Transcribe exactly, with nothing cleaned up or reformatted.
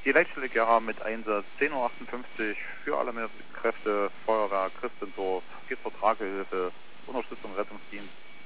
Die Leitstelle Gera mit Einsatz zehn Uhr achtundfünfzig für alle Kräfte, Feuerwehr, Christendorf, geht zur Tragehilfe, Unterstützung, Rettungsdienst.